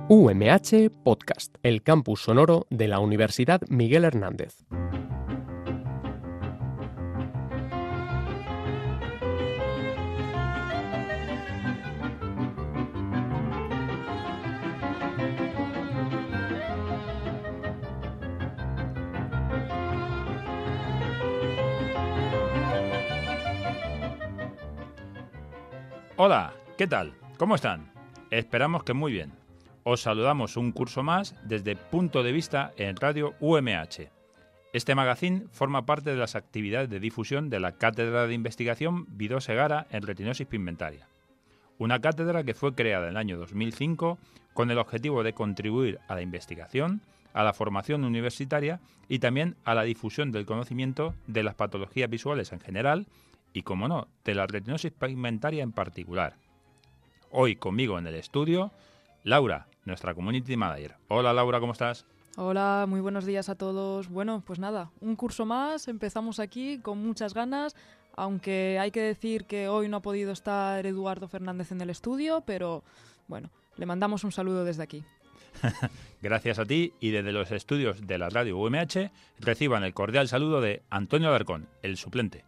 UMH Podcast, el campus sonoro de la Universidad Miguel Hernández. Hola, ¿qué tal? ¿Cómo están? Esperamos que muy bien. Os saludamos un curso más desde Punto de Vista en Radio UMH. Este magazine forma parte de las actividades de difusión de la Cátedra de Investigación Vidó Segara en Retinosis Pigmentaria. Una cátedra que fue creada en el año 2005 con el objetivo de contribuir a la investigación, a la formación universitaria y también a la difusión del conocimiento de las patologías visuales en general y, como no, de la retinosis pigmentaria en particular. Hoy conmigo en el estudio, Laura, nuestra Community Manager. Hola Laura, ¿cómo estás? Hola, muy buenos días a todos. Bueno, pues nada, un curso más, empezamos aquí con muchas ganas, aunque hay que decir que hoy no ha podido estar Eduardo Fernández en el estudio, pero bueno, le mandamos un saludo desde aquí. Gracias a ti y desde los estudios de la radio UMH reciban el cordial saludo de Antonio Alarcón, el suplente.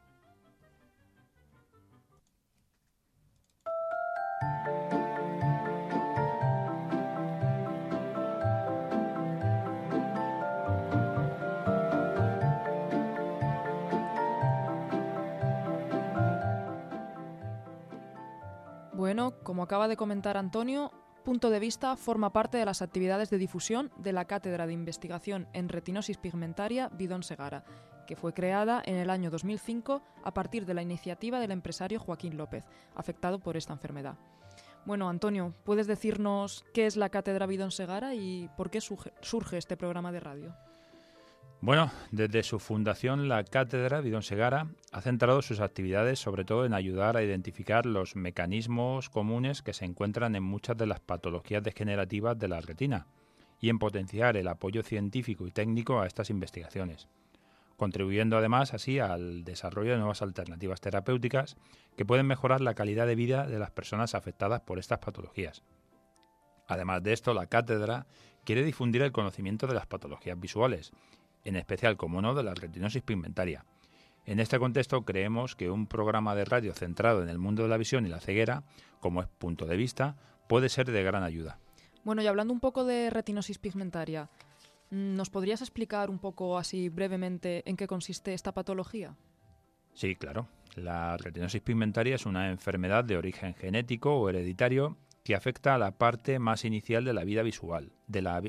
Bueno, como acaba de comentar Antonio, Punto de Vista forma parte de las actividades de difusión de la Cátedra de Investigación en Retinosis Pigmentaria Vidó Segara, que fue creada en el año 2005 a partir de la iniciativa del empresario Joaquín López, afectado por esta enfermedad. Bueno, Antonio, ¿puedes decirnos qué es la Cátedra Vidó Segara y por qué surge este programa de radio? Bueno, desde su fundación, la Cátedra Vidó Segara ha centrado sus actividades sobre todo en ayudar a identificar los mecanismos comunes que se encuentran en muchas de las patologías degenerativas de la retina y en potenciar el apoyo científico y técnico a estas investigaciones, contribuyendo además así al desarrollo de nuevas alternativas terapéuticas que pueden mejorar la calidad de vida de las personas afectadas por estas patologías. Además de esto, la Cátedra quiere difundir el conocimiento de las patologías visuales, en especial, como no, de la retinosis pigmentaria. En este contexto, creemos que un programa de radio centrado en el mundo de la visión y la ceguera, como es Punto de Vista, puede ser de gran ayuda. Bueno, y hablando un poco de retinosis pigmentaria, ¿nos podrías explicar un poco así brevemente en qué consiste esta patología? Sí, claro. La retinosis pigmentaria es una enfermedad de origen genético o hereditario que afecta a la parte más inicial de la vida visual, de la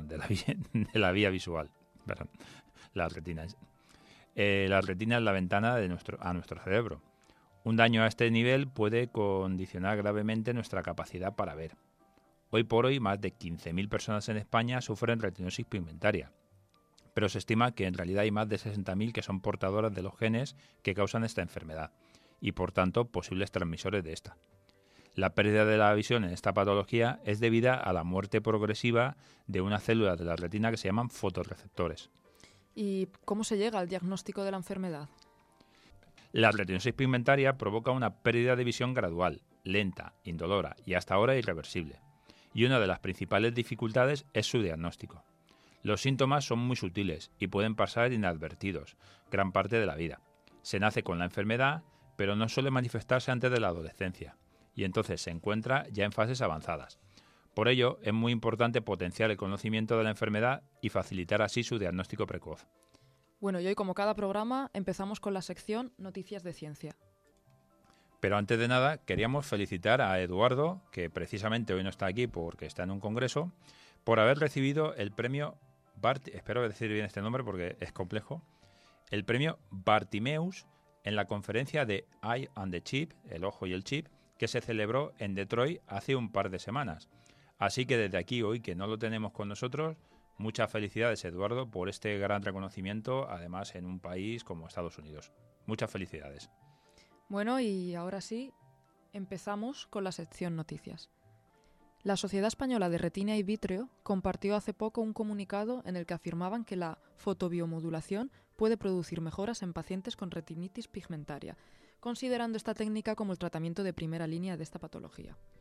vía visual. Perdón, la retina. La retina es la ventana a nuestro cerebro. Un daño a este nivel puede condicionar gravemente nuestra capacidad para ver. Hoy por hoy, más de 15.000 personas en España sufren retinosis pigmentaria, pero se estima que en realidad hay más de 60.000 que son portadoras de los genes que causan esta enfermedad y, por tanto, posibles transmisores de esta. La pérdida de la visión en esta patología es debida a la muerte progresiva de unas células de la retina que se llaman fotorreceptores. ¿Y cómo se llega al diagnóstico de la enfermedad? La retinosis pigmentaria provoca una pérdida de visión gradual, lenta, indolora y hasta ahora irreversible. Y una de las principales dificultades es su diagnóstico. Los síntomas son muy sutiles y pueden pasar inadvertidos gran parte de la vida. Se nace con la enfermedad, pero no suele manifestarse antes de la adolescencia, y entonces se encuentra ya en fases avanzadas. Por ello, es muy importante potenciar el conocimiento de la enfermedad y facilitar así su diagnóstico precoz. Bueno, y hoy, como cada programa, empezamos con la sección Noticias de Ciencia. Pero antes de nada, queríamos felicitar a Eduardo, que precisamente hoy no está aquí porque está en un congreso, por haber recibido el premio espero decir bien este nombre porque es complejo, el premio Bartimeus en la conferencia de Eye and the Chip, el ojo y el chip, que se celebró en Detroit hace un par de semanas. Así que desde aquí, hoy que no lo tenemos con nosotros, muchas felicidades, Eduardo, por este gran reconocimiento, además en un país como Estados Unidos. Muchas felicidades. Bueno, y ahora sí, empezamos con la sección Noticias. La Sociedad Española de Retina y Vítreo compartió hace poco un comunicado en el que afirmaban que la fotobiomodulación puede producir mejoras en pacientes con retinitis pigmentaria, considerando esta técnica como el tratamiento de primera línea de esta patología.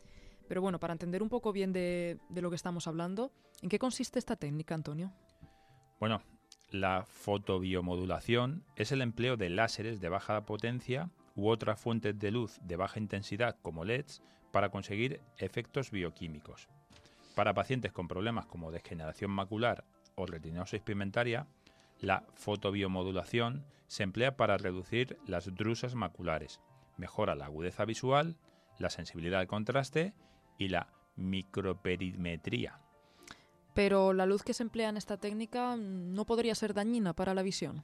Pero bueno, para entender un poco bien de lo que estamos hablando, ¿en qué consiste esta técnica, Antonio? Bueno, la fotobiomodulación es el empleo de láseres de baja potencia u otras fuentes de luz de baja intensidad como LEDs para conseguir efectos bioquímicos. Para pacientes con problemas como degeneración macular o retinosis pigmentaria, la fotobiomodulación se emplea para reducir las drusas maculares, mejora la agudeza visual, la sensibilidad al contraste y la microperimetría. Pero la luz que se emplea en esta técnica no podría ser dañina para la visión.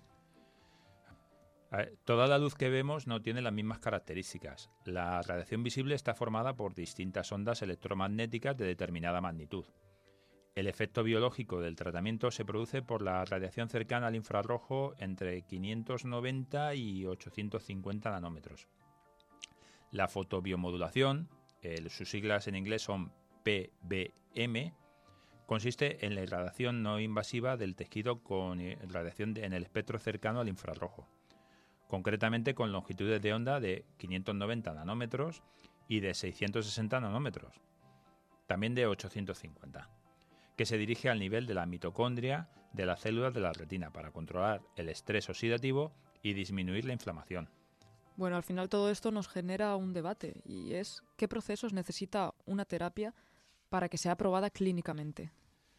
Toda la luz que vemos no tiene las mismas características. La radiación visible está formada por distintas ondas electromagnéticas de determinada magnitud. El efecto biológico del tratamiento se produce por la radiación cercana al infrarrojo entre 590 y 850 nanómetros. La fotobiomodulación, sus siglas en inglés son PBM, consiste en la irradiación no invasiva del tejido con radiación en el espectro cercano al infrarrojo, concretamente con longitudes de onda de 590 nanómetros y de 660 nanómetros, también de 850, que se dirige al nivel de la mitocondria de las células de la retina para controlar el estrés oxidativo y disminuir la inflamación. Bueno, al final todo esto nos genera un debate y es ¿qué procesos necesita una terapia para que sea aprobada clínicamente?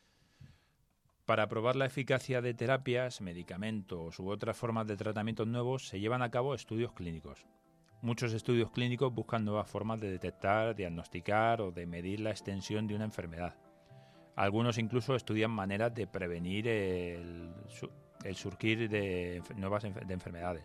Para probar la eficacia de terapias, medicamentos u otras formas de tratamientos nuevos se llevan a cabo estudios clínicos. Muchos estudios clínicos buscan nuevas formas de detectar, diagnosticar o de medir la extensión de una enfermedad. Algunos incluso estudian maneras de prevenir el surgir de nuevas enfermedades.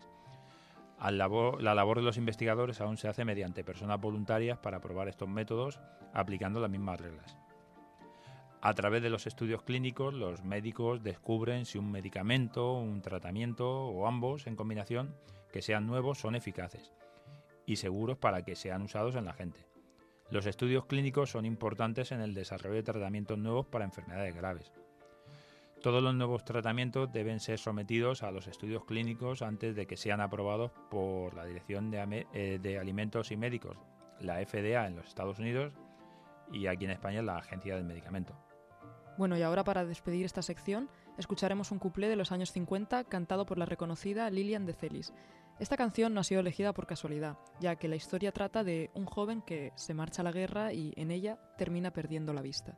La labor de los investigadores aún se hace mediante personas voluntarias para probar estos métodos aplicando las mismas reglas. A través de los estudios clínicos, los médicos descubren si un medicamento, un tratamiento o ambos en combinación que sean nuevos son eficaces y seguros para que sean usados en la gente. Los estudios clínicos son importantes en el desarrollo de tratamientos nuevos para enfermedades graves. Todos los nuevos tratamientos deben ser sometidos a los estudios clínicos antes de que sean aprobados por la Dirección de Alimentos y Médicos, la FDA en los Estados Unidos y aquí en España la Agencia del Medicamento. Bueno, y ahora para despedir esta sección escucharemos un cuplé de los años 50 cantado por la reconocida Lilian de Celis. Esta canción no ha sido elegida por casualidad, ya que la historia trata de un joven que se marcha a la guerra y en ella termina perdiendo la vista.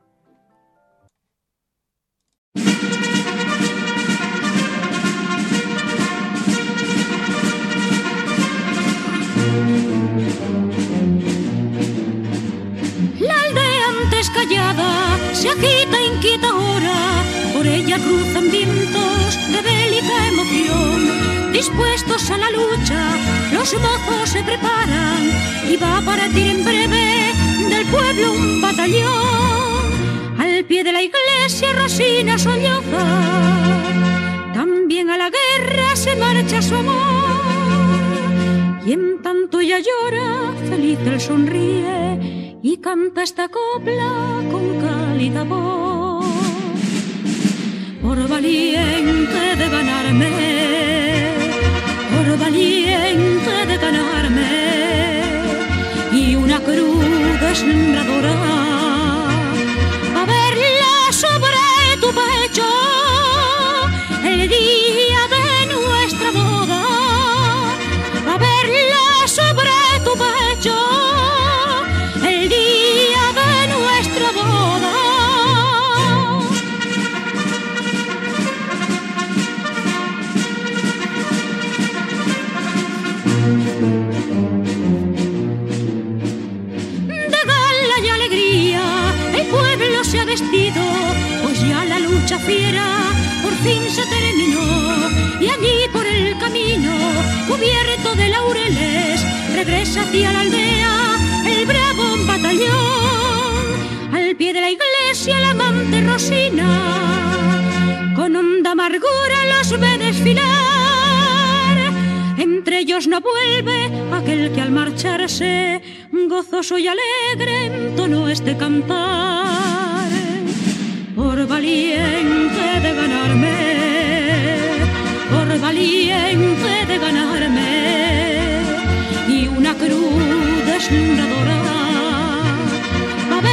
La aldea antes callada se agita inquieta ahora, por ella cruzan vientos de bélica emoción. Dispuestos a la lucha, los mozos se preparan y va a partir en breve del pueblo un batallón. Al pie de la iglesia Rosina solloza, también a la guerra se marcha su amor. Y en tanto ella llora, feliz él sonríe y canta esta copla con cálida voz. Por valiente de ganarme, por valiente de ganarme, y una cruz deslumbradora a verla sobre tu pecho el día de nuestra boda, a verla sobre tu pecho el día de nuestra boda. De gala y alegría el pueblo se ha vestido, pues ya la lucha fiera por fin se terminó. Y allí por el camino, cubierto de laureles, regresa hacia la aldea el bravo batallón. Al pie de la iglesia la amante Rosina con honda amargura los ve desfilar. Entre ellos no vuelve aquel que al marcharse gozoso y alegre entonó este cantar. Por valiente de ganarme, por valiente de ganarme, y una cruz deslumbradora a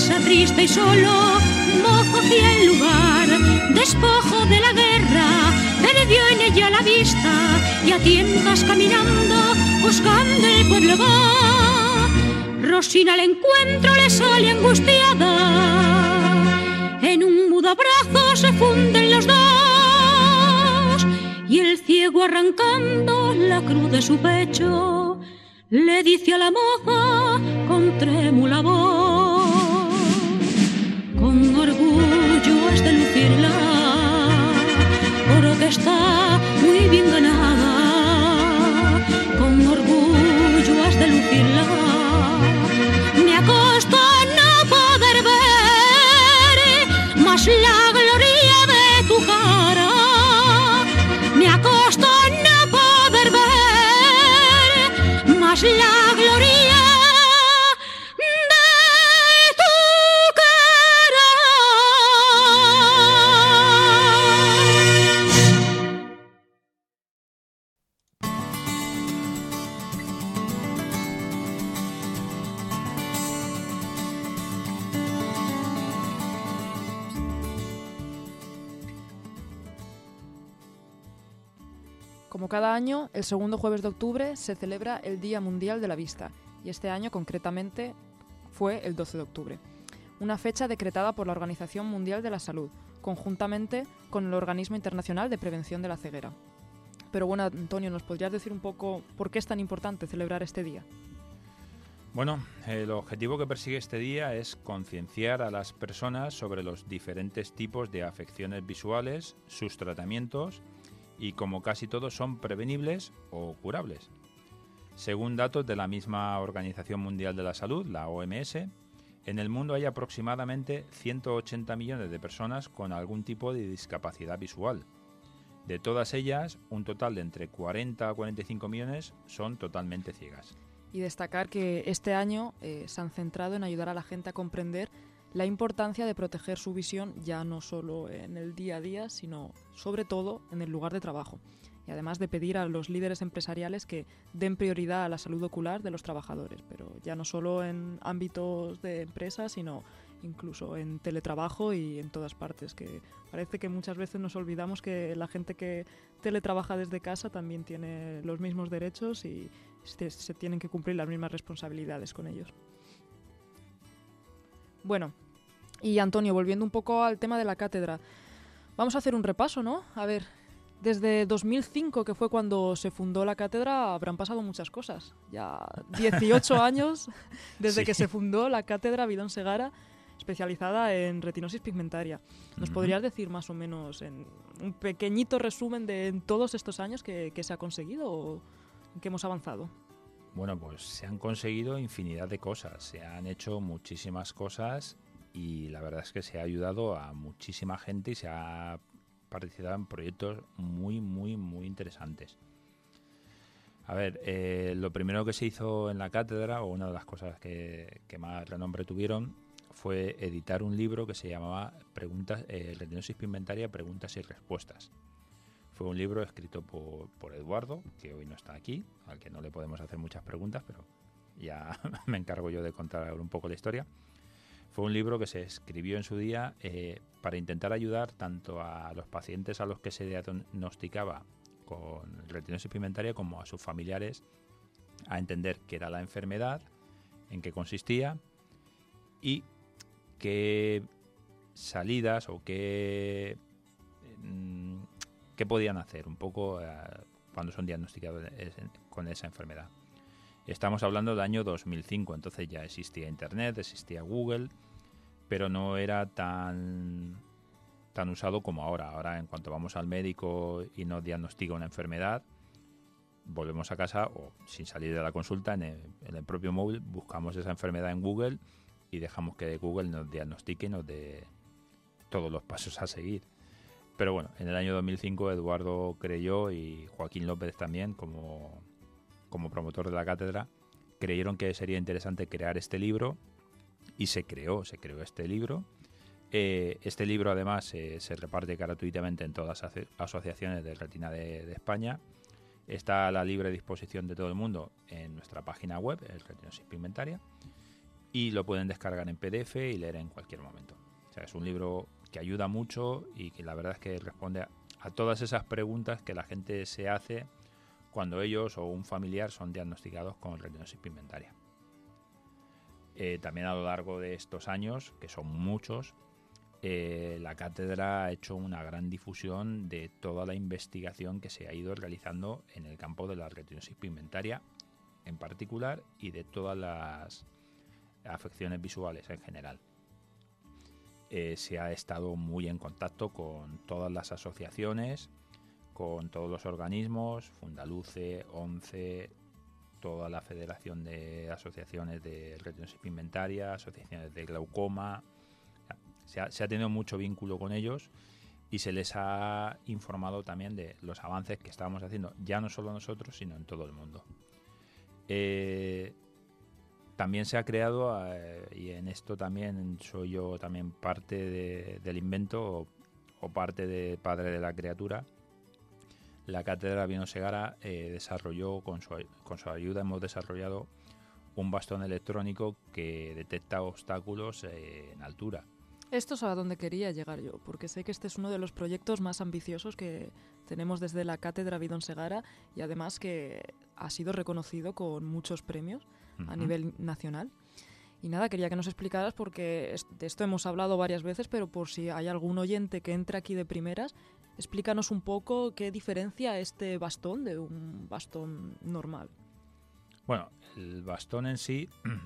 pasa triste y solo, mozo fiel lugar, despojo de la guerra, perdió en ella la vista y a tientas caminando, buscando el pueblo va. Rosina al encuentro le sale angustiada, en un mudo abrazo se funden los dos, y el ciego arrancando la cruz de su pecho, le dice a la moza con trémula voz: con orgullo has de lucirla, porque está muy bien ganada. Con orgullo has de lucirla. Me acosta no poder ver más la gloria de tu cara. Me acosta no poder ver más la gloria de tu cara. Como cada año, el segundo jueves de octubre se celebra el Día Mundial de la Vista, y este año concretamente fue el 12 de octubre, una fecha decretada por la Organización Mundial de la Salud, conjuntamente con el Organismo Internacional de Prevención de la Ceguera. Pero bueno, Antonio, ¿nos podrías decir un poco por qué es tan importante celebrar este día? Bueno, el objetivo que persigue este día es concienciar a las personas sobre los diferentes tipos de afecciones visuales, sus tratamientos y, como casi todos, son prevenibles o curables. Según datos de la misma Organización Mundial de la Salud, la OMS, en el mundo hay aproximadamente 180 millones de personas con algún tipo de discapacidad visual. De todas ellas, un total de entre 40 a 45 millones son totalmente ciegas. Y destacar que este año se han centrado en ayudar a la gente a comprender la importancia de proteger su visión ya no solo en el día a día, sino sobre todo en el lugar de trabajo. Y además de pedir a los líderes empresariales que den prioridad a la salud ocular de los trabajadores, pero ya no solo en ámbitos de empresas, sino incluso en teletrabajo y en todas partes, que parece que muchas veces nos olvidamos que la gente que teletrabaja desde casa también tiene los mismos derechos y se tienen que cumplir las mismas responsabilidades con ellos. Bueno, y Antonio, volviendo un poco al tema de la cátedra, vamos a hacer un repaso, ¿no? A ver, desde 2005, que fue cuando se fundó la cátedra, habrán pasado muchas cosas. Ya 18 años desde que se fundó la cátedra Bidón Segara, especializada en retinosis pigmentaria. ¿Nos podrías decir más o menos en un pequeñito resumen de en todos estos años que se ha conseguido o en qué hemos avanzado? Bueno, pues se han conseguido infinidad de cosas, se han hecho muchísimas cosas y la verdad es que se ha ayudado a muchísima gente y se ha participado en proyectos muy, muy, muy interesantes. A ver, lo primero que se hizo en la cátedra, o una de las cosas que más renombre tuvieron, fue editar un libro que se llamaba Retinosis Pigmentaria, Preguntas y Respuestas. Fue un libro escrito por Eduardo, que hoy no está aquí, al que no le podemos hacer muchas preguntas, pero ya me encargo yo de contar un poco la historia. Fue un libro que se escribió en su día para intentar ayudar tanto a los pacientes a los que se diagnosticaba con retinosis pigmentaria como a sus familiares a entender qué era la enfermedad, en qué consistía y qué salidas o qué podían hacer un poco cuando son diagnosticados con esa enfermedad. Estamos hablando del año 2005, entonces ya existía Internet, existía Google, pero no era tan usado como ahora. Ahora, en cuanto vamos al médico y nos diagnostica una enfermedad, volvemos a casa o sin salir de la consulta, en el propio móvil, buscamos esa enfermedad en Google y dejamos que Google nos diagnostique y nos dé todos los pasos a seguir. Pero bueno, en el año 2005 Eduardo creyó, y Joaquín López también, como promotor de la cátedra, creyeron que sería interesante crear este libro y se creó este libro. Este libro además se reparte gratuitamente en todas las asociaciones de retina de España. Está a la libre disposición de todo el mundo en nuestra página web, el Retinosis Pigmentaria. y lo pueden descargar en PDF y leer en cualquier momento. O sea, es un libro que ayuda mucho y que la verdad es que responde a todas esas preguntas que la gente se hace cuando ellos o un familiar son diagnosticados con retinosis pigmentaria. También a lo largo de estos años, que son muchos, la cátedra ha hecho una gran difusión de toda la investigación que se ha ido realizando en el campo de la retinosis pigmentaria en particular y de todas las afecciones visuales en general. Se ha estado muy en contacto con todas las asociaciones, con todos los organismos, Fundaluce, ONCE, toda la Federación de Asociaciones de Retinosis Pigmentaria, asociaciones de glaucoma. Se ha tenido mucho vínculo con ellos y se les ha informado también de los avances que estábamos haciendo, ya no solo nosotros, sino en todo el mundo. También se ha creado, y en esto también soy yo también parte del invento o parte de padre de la criatura, la cátedra Bidón Segara desarrolló, con su ayuda hemos desarrollado un bastón electrónico que detecta obstáculos en altura. Esto es a donde quería llegar yo, porque sé que este es uno de los proyectos más ambiciosos que tenemos desde la cátedra Bidón Segara y además que ha sido reconocido con muchos premios a nivel nacional. Y nada, quería que nos explicaras porque de esto hemos hablado varias veces, pero por si hay algún oyente que entre aquí de primeras, explícanos un poco qué diferencia este bastón de un bastón normal. Bueno, el bastón en sí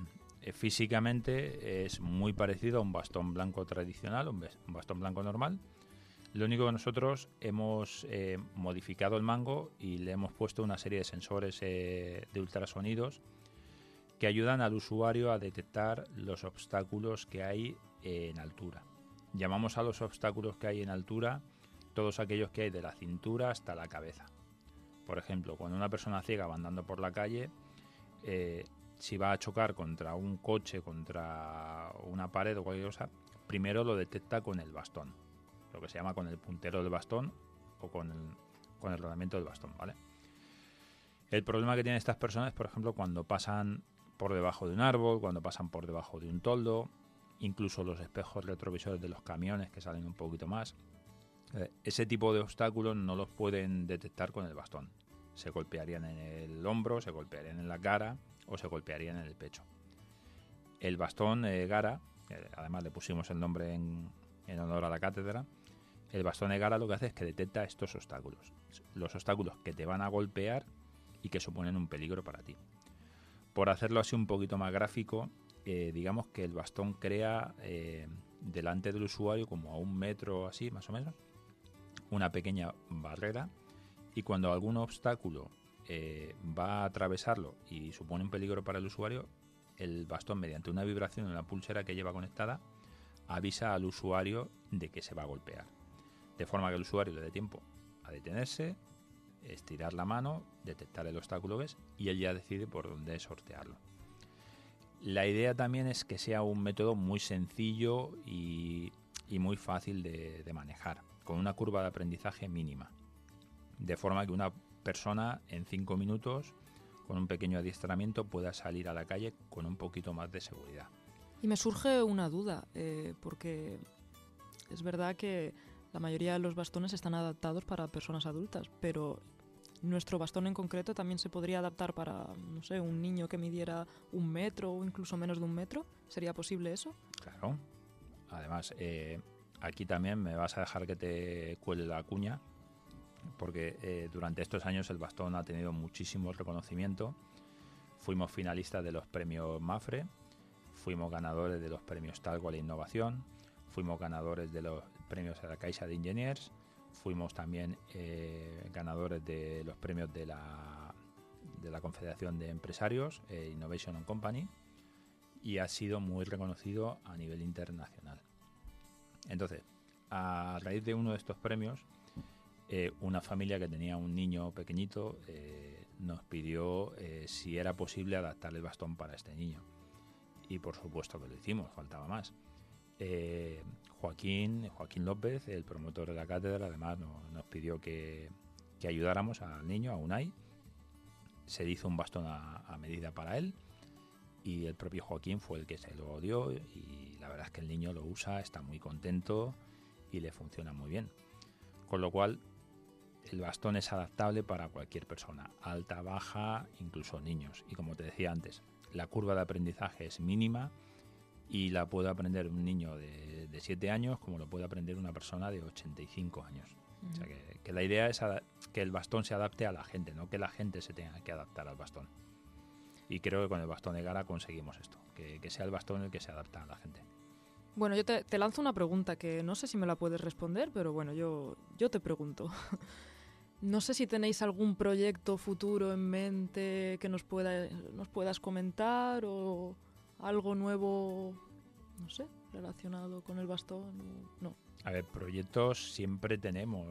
físicamente es muy parecido a un bastón blanco tradicional, un bastón blanco normal. Lo único que nosotros hemos modificado el mango y le hemos puesto una serie de sensores de ultrasonidos que ayudan al usuario a detectar los obstáculos que hay en altura. Llamamos a los obstáculos que hay en altura todos aquellos que hay de la cintura hasta la cabeza. Por ejemplo, cuando una persona ciega va andando por la calle, si va a chocar contra un coche, contra una pared o cualquier cosa, primero lo detecta con el bastón, lo que se llama con el puntero del bastón o con el rodamiento del bastón, ¿vale? El problema que tienen estas personas, por ejemplo, cuando pasan por debajo de un árbol, cuando pasan por debajo de un toldo, incluso los espejos retrovisores de los camiones que salen un poquito más. Ese tipo de obstáculos no los pueden detectar con el bastón. Se golpearían en el hombro, se golpearían en la cara o se golpearían en el pecho. El bastón Egara, además le pusimos el nombre en honor a la cátedra, el bastón Egara lo que hace es que detecta estos obstáculos. Los obstáculos que te van a golpear y que suponen un peligro para ti. Por hacerlo así un poquito más gráfico, digamos que el bastón crea delante del usuario, como a 1 metro así más o menos, una pequeña barrera, y cuando algún obstáculo va a atravesarlo y supone un peligro para el usuario, el bastón, mediante una vibración en la pulsera que lleva conectada, avisa al usuario de que se va a golpear, de forma que el usuario le dé tiempo a detenerse, estirar la mano, detectar el obstáculo que es, y él ya decide por dónde sortearlo. La idea también es que sea un método muy sencillo y muy fácil de manejar, con una curva de aprendizaje mínima, de forma que una persona en 5 minutos, con un pequeño adiestramiento, pueda salir a la calle con un poquito más de seguridad. Y me surge una duda, porque es verdad que la mayoría de los bastones están adaptados para personas adultas, pero nuestro bastón en concreto también se podría adaptar para, no sé, un niño que midiera 1 metro o incluso menos de 1 metro. ¿Sería posible eso? Claro. Además, aquí también me vas a dejar que te cuele la cuña, porque durante estos años el bastón ha tenido muchísimo reconocimiento. Fuimos finalistas de los premios Mafre, fuimos ganadores de los premios Talgo a la Innovación, fuimos ganadores de los premios a la Caixa de Engineers, fuimos también ganadores de los premios de la Confederación de Empresarios, Innovation Company, y ha sido muy reconocido a nivel internacional. Entonces, a raíz de uno de estos premios, una familia que tenía un niño pequeñito nos pidió si era posible adaptar el bastón para este niño. Y por supuesto que lo hicimos, faltaba más. Joaquín López, el promotor de la cátedra, además nos pidió que ayudáramos al niño, a Unai. Se hizo un bastón a medida para él y el propio Joaquín fue el que se lo dio y la verdad es que el niño lo usa, está muy contento y le funciona muy bien. Con lo cual, el bastón es adaptable para cualquier persona, alta, baja, incluso niños. Y como te decía antes, la curva de aprendizaje es mínima y la puede aprender un niño de 7 años como lo puede aprender una persona de 85 años. Uh-huh. O sea que la idea es que el bastón se adapte a la gente, no que la gente se tenga que adaptar al bastón. Y creo que con el bastón Egara conseguimos esto, que sea el bastón el que se adapta a la gente. Bueno, yo te lanzo una pregunta que no sé si me la puedes responder, pero bueno, yo te pregunto. No sé si tenéis algún proyecto futuro en mente que nos puedas comentar o algo nuevo, no sé, relacionado con el bastón. No. A ver, proyectos siempre tenemos.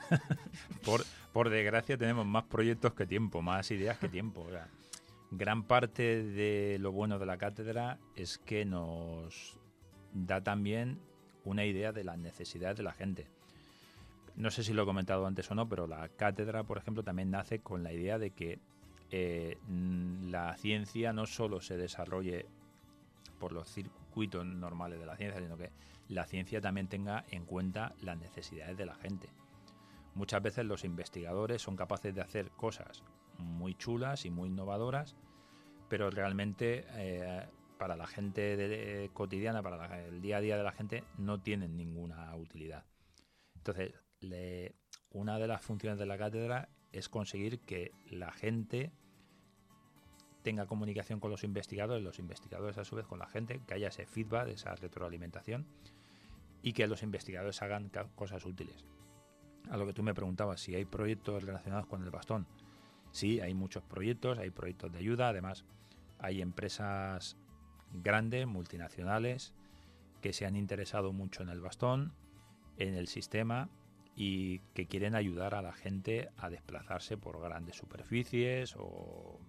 por desgracia tenemos más proyectos que tiempo, más ideas que tiempo. O sea, gran parte de lo bueno de la cátedra es que nos da también una idea de las necesidades de la gente. No sé si lo he comentado antes o no, pero la cátedra, por ejemplo, también nace con la idea de que la ciencia no solo se desarrolle por los circuitos normales de la ciencia, sino que la ciencia también tenga en cuenta las necesidades de la gente. Muchas veces los investigadores son capaces de hacer cosas muy chulas y muy innovadoras, pero realmente para la gente cotidiana, para el día a día de la gente, no tienen ninguna utilidad. Entonces, una de las funciones de la cátedra es conseguir que la gente tenga comunicación con los investigadores a su vez con la gente, que haya ese feedback, esa retroalimentación y que los investigadores hagan cosas útiles. A lo que tú me preguntabas, si hay proyectos relacionados con el bastón. Sí, hay muchos proyectos, hay proyectos de ayuda, además hay empresas grandes, multinacionales, que se han interesado mucho en el bastón, en el sistema y que quieren ayudar a la gente a desplazarse por grandes superficies o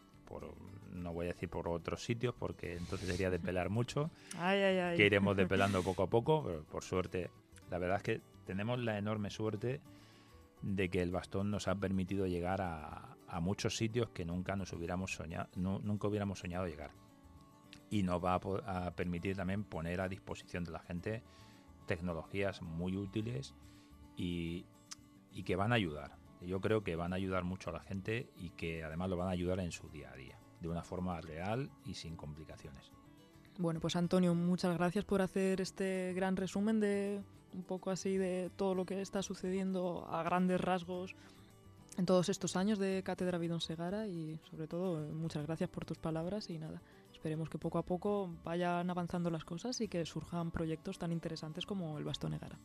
no voy a decir por otros sitios porque entonces sería depelar mucho, que iremos depelando poco a poco, pero por suerte, la verdad es que tenemos la enorme suerte de que el bastón nos ha permitido llegar a muchos sitios que nunca hubiéramos soñado llegar. Y nos va a permitir también poner a disposición de la gente tecnologías muy útiles y que van a ayudar. Yo creo que van a ayudar mucho a la gente y que además lo van a ayudar en su día a día, de una forma real y sin complicaciones. Bueno, pues Antonio, muchas gracias por hacer este gran resumen de un poco así de todo lo que está sucediendo a grandes rasgos en todos estos años de Cátedra Bidón Segara y sobre todo muchas gracias por tus palabras y nada, esperemos que poco a poco vayan avanzando las cosas y que surjan proyectos tan interesantes como el Bastón Egara.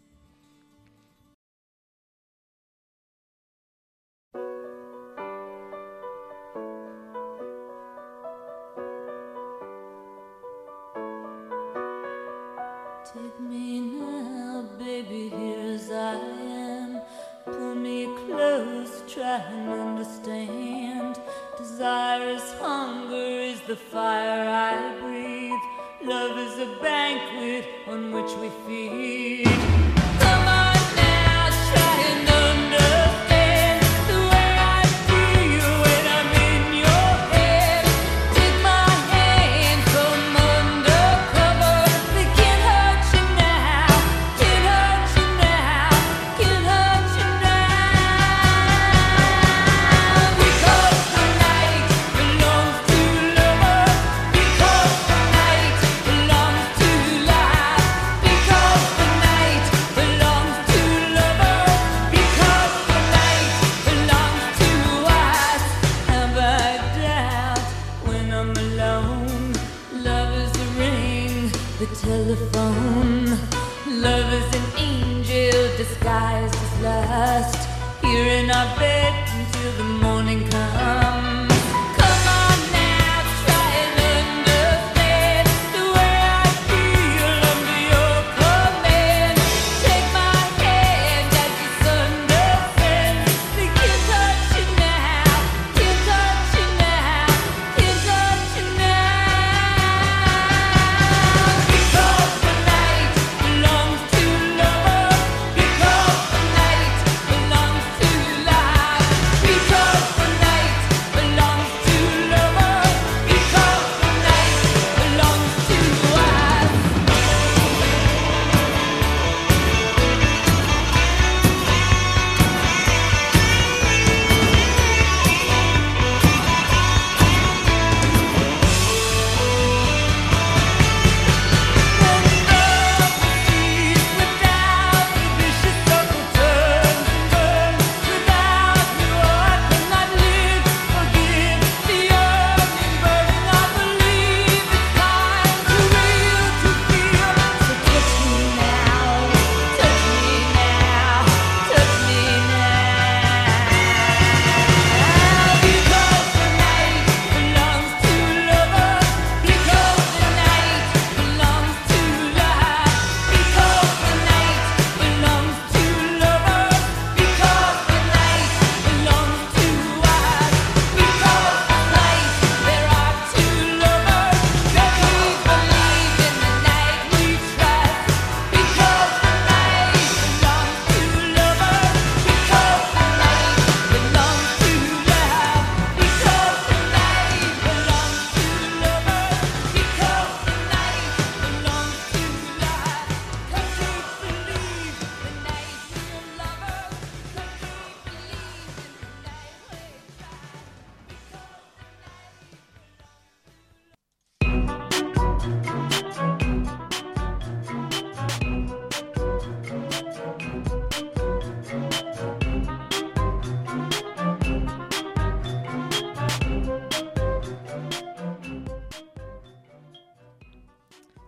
Take me now, baby, here as I am. Pull me close, try and understand. Desire is hunger, is the fire I breathe. Love is a banquet on which we feed. Come on now, try and understand the way I feel when I'm in your head. Take my hand, come undercover. They can't hurt you now, can't hurt you now, can't hurt you now. Because the night belongs to lovers, because the night belongs to life, because the night belongs to lovers, because the night belongs to us. Have I doubt when I'm alone? Love is the ring, the telephone. Love is an angel disguised as lust. Here in our bed until the morning comes. Come on now, try and understand the way I feel under your command. Take my hand as the sun descends. They can't touch you now, can't touch you now, can't touch you now. Because the night belongs to lovers, because the night belongs to life, because the night belongs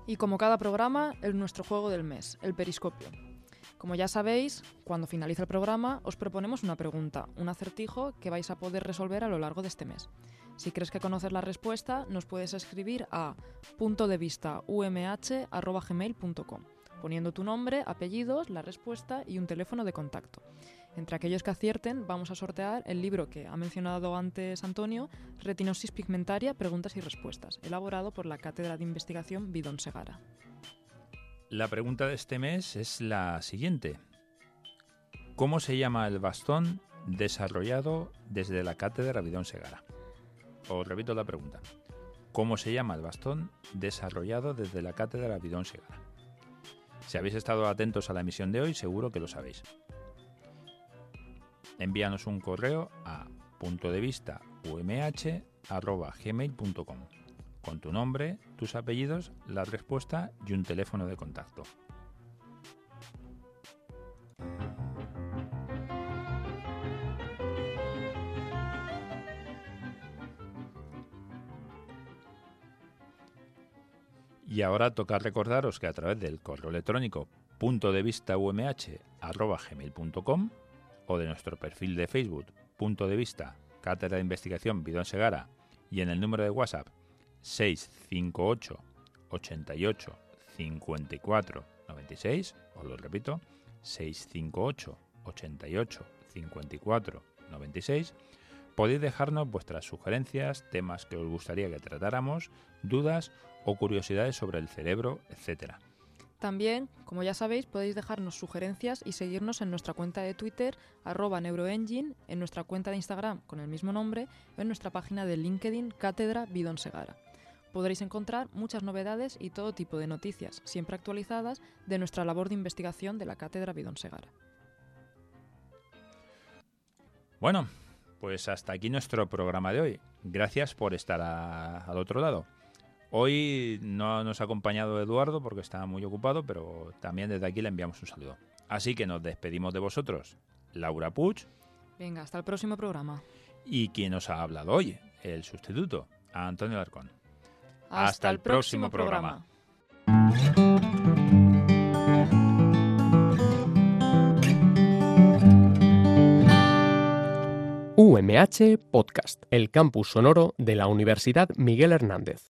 Y como cada programa, nuestro juego del mes, el periscopio. Como ya sabéis, cuando finaliza el programa os proponemos una pregunta, un acertijo que vais a poder resolver a lo largo de este mes. Si crees que conoces la respuesta, nos puedes escribir a puntodevistaumh@gmail.com, poniendo tu nombre, apellidos, la respuesta y un teléfono de contacto. Entre aquellos que acierten, vamos a sortear el libro que ha mencionado antes Antonio, Retinosis pigmentaria, preguntas y respuestas, elaborado por la Cátedra de Investigación Bidón Segara. La pregunta de este mes es la siguiente. ¿Cómo se llama el bastón desarrollado desde la Cátedra Bidón Segara? Os repito la pregunta. ¿Cómo se llama el bastón desarrollado desde la Cátedra Bidón Segara? Si habéis estado atentos a la emisión de hoy, seguro que lo sabéis. Envíanos un correo a puntodevistaumh@gmail.com con tu nombre, tus apellidos, la respuesta y un teléfono de contacto. Y ahora toca recordaros que a través del correo electrónico puntodevistaumh@gmail.com o de nuestro perfil de Facebook, Punto de Vista, Cátedra de Investigación Bidón Segara, y en el número de WhatsApp 658 88 54 96, os lo repito, 658 88 54 96, podéis dejarnos vuestras sugerencias, temas que os gustaría que tratáramos, dudas o curiosidades sobre el cerebro, etc. También, como ya sabéis, podéis dejarnos sugerencias y seguirnos en nuestra cuenta de Twitter, @neuroengine, en nuestra cuenta de Instagram con el mismo nombre o en nuestra página de LinkedIn, Cátedra Bidón Segara. Podréis encontrar muchas novedades y todo tipo de noticias, siempre actualizadas, de nuestra labor de investigación de la Cátedra Bidón Segara. Bueno, pues hasta aquí nuestro programa de hoy. Gracias por estar al otro lado. Hoy no nos ha acompañado Eduardo porque estaba muy ocupado, pero también desde aquí le enviamos un saludo. Así que nos despedimos de vosotros, Laura Puig. Venga, hasta el próximo programa. Y quien os ha hablado hoy, el sustituto, Antonio Alarcón. Hasta el próximo programa. UMH Podcast, el campus sonoro de la Universidad Miguel Hernández.